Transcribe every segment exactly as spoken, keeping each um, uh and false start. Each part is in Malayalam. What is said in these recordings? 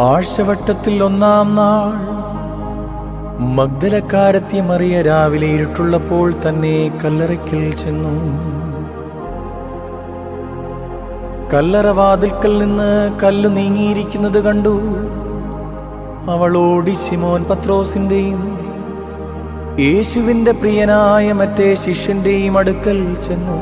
ആഴ്ചവട്ടത്തിൽ ഒന്നാം നാൾ മഗ്ദലക്കാരത്തി മറിയ രാവിലെ ഇരുട്ടുള്ളപ്പോൾ തന്നെ കല്ലറയ്ക്കൽ ചെന്നു. കല്ലറവാതിൽക്കൽ നിന്ന് കല്ല് നീങ്ങിയിരിക്കുന്നത് കണ്ടു. അവൾ ഓടി ശിമോൻ പത്രോസിന്റെയും യേശുവിന്റെ പ്രിയനായ മറ്റേ ശിഷ്യന്റെയും അടുക്കൽ ചെന്നു.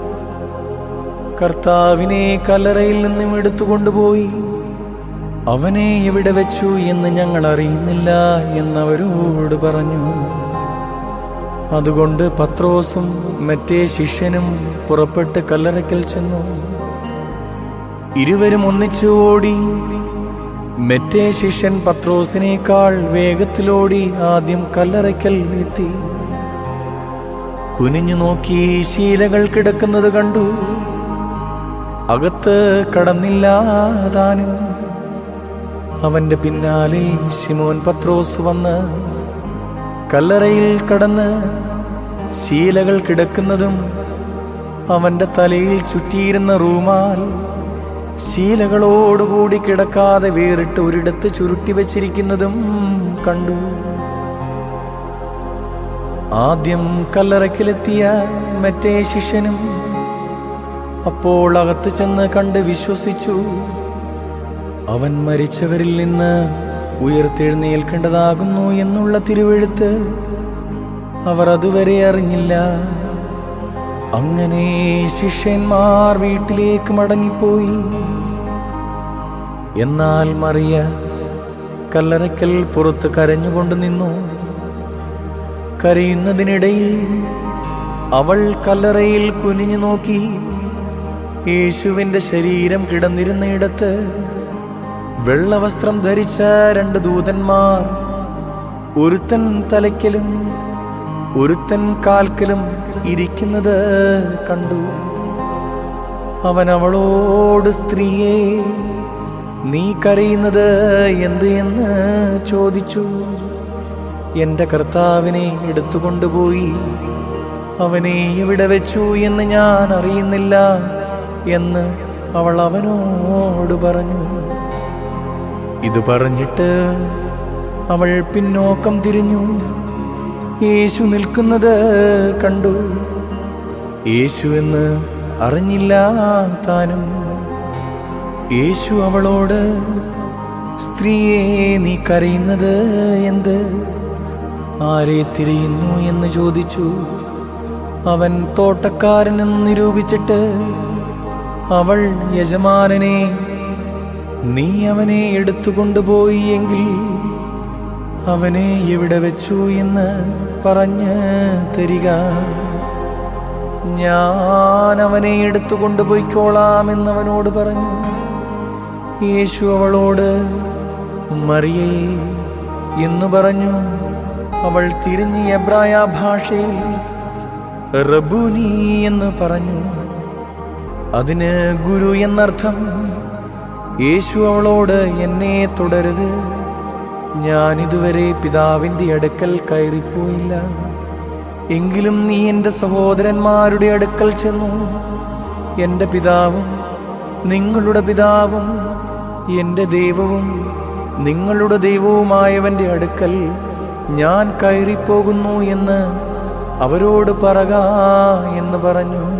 കർത്താവിനെ കല്ലറയിൽ നിന്നും എടുത്തുകൊണ്ടുപോയി അവനെ എവിടെ വെച്ചു എന്ന് ഞങ്ങൾ അറിയുന്നില്ല എന്നവരോട് പറഞ്ഞു. അതുകൊണ്ട് പത്രോസും മറ്റേ ശിഷ്യനും പുറപ്പെട്ട് കല്ലറയ്ക്കൽ ചെന്നു. ഇരുവരും ഒന്നിച്ചു ഓടി. മറ്റേ ശിഷ്യൻ പത്രോസിനേക്കാൾ വേഗത്തിലോടി ആദ്യം കല്ലറയ്ക്കൽ എത്തി. കുനിഞ്ഞു നോക്കി ശീലകൾ കിടക്കുന്നത് കണ്ടു. അകത്ത് കടന്നില്ല താനും. അവന്റെ പിന്നാലെ ശിമോൻ പത്രോസ് വന്ന് കല്ലറയിൽ കടന്ന് ശീലകൾ കിടക്കുന്നതും അവന്റെ തലയിൽ ചുറ്റിയിരുന്ന റൂമാൽ ശീലകളോടുകൂടി കിടക്കാതെ വേറിട്ട് ഒരിടത്ത് ചുരുട്ടി വച്ചിരിക്കുന്നതും കണ്ടു. ആദ്യം കല്ലറയ്ക്കലെത്തിയ മറ്റേ ശിഷ്യനും അപ്പോൾ അകത്ത് ചെന്ന് കണ്ട് വിശ്വസിച്ചു. അവൻ മരിച്ചവരിൽ നിന്ന് ഉയർത്തെഴുന്നേൽക്കേണ്ടതാകുന്നു എന്നുള്ള തിരുവെഴുത്ത് അവർ അതുവരെ അറിഞ്ഞില്ല. അങ്ങനെ ശിഷ്യന്മാർ വീട്ടിലേക്ക് മടങ്ങിപ്പോയി. എന്നാൽ മറിയ കല്ലറയ്ക്കൽ പുറത്ത് കരഞ്ഞുകൊണ്ട് നിന്നു. കരയുന്നതിനിടയിൽ അവൾ കല്ലറയിൽ കുനിഞ്ഞു നോക്കി. യേശുവിന്റെ ശരീരം കിടന്നിരുന്നയിടത്ത് വെള്ളവസ്ത്രം ധരിച്ച രണ്ട് ദൂതന്മാർ ഒരുത്തൻ തലയ്ക്കലും ഒരുത്തൻ കാൽക്കലും ഇരിക്കുന്നത് കണ്ടു. അവൻ അവളോട്, സ്ത്രീയെ, നീ കരയുന്നത് എന്ത് എന്ന് ചോദിച്ചു. എന്റെ കർത്താവിനെ എടുത്തുകൊണ്ടുപോയി അവനെ എവിടെ വെച്ചു എന്ന് ഞാൻ അറിയുന്നില്ല എന്ന് അവൾ അവനോട് പറഞ്ഞു. ഇത് പറഞ്ഞിട്ട് അവൾ പിന്നോക്കം തിരിഞ്ഞു. യേശു നിൽക്കുന്നത് കണ്ടു. യേശു എന്ന് അറിഞ്ഞില്ല താനും. യേശു അവളോട്, സ്ത്രീയെ, നീ കരയുന്നത് എന്ത്? ആരെ തിരയുന്നു എന്ന് ചോദിച്ചു. അവൻ തോട്ടക്കാരനെന്ന് നിരൂപിച്ചിട്ട് അവൾ, യജമാനനെ, നീ അവനെ എടുത്തുകൊണ്ടുപോയി എങ്കിൽ അവനെ എവിടെ വെച്ചു എന്ന് പറഞ്ഞ് തരിക. ഞാൻ അവനെ എടുത്തുകൊണ്ടുപോയിക്കോളാം എന്നവനോട് പറഞ്ഞു. യേശു അവളോട്, മറിയേ എന്നു പറഞ്ഞു. അവൾ തിരിഞ്ഞ് എബ്രായ ഭാഷയിൽ റബ്ബൂനി എന്ന് പറഞ്ഞു. അതിന് ഗുരു എന്നർത്ഥം. യേശു അവളോട്, എന്നെ തുടരുത്. ഞാൻ ഇതുവരെ പിതാവിന്റെ അടുക്കൽ കയറിപ്പോയില്ല. എങ്കിലും നീ എൻ്റെ സഹോദരന്മാരുടെ അടുക്കൽ ചെന്നു. എൻ്റെ പിതാവും നിങ്ങളുടെ പിതാവും എൻ്റെ ദൈവവും നിങ്ങളുടെ ദൈവവുമായവന്റെ അടുക്കൽ ഞാൻ കയറിപ്പോകുന്നു എന്ന് അവരോട് പറക എന്ന് പറഞ്ഞു.